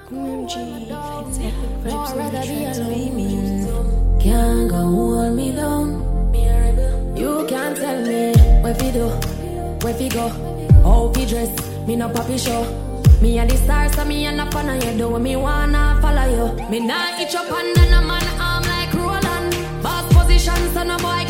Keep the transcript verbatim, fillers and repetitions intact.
M G, it's epic vibes on the tracks, baby. Can't go hold me down. You can't tell me where fi do, where fi go, how fi dress. Me no papi show. Me and the stars, so me and up on you. Do what me wanna follow you. Me nah itch up under no man arm like Roland. Boss position, so no boy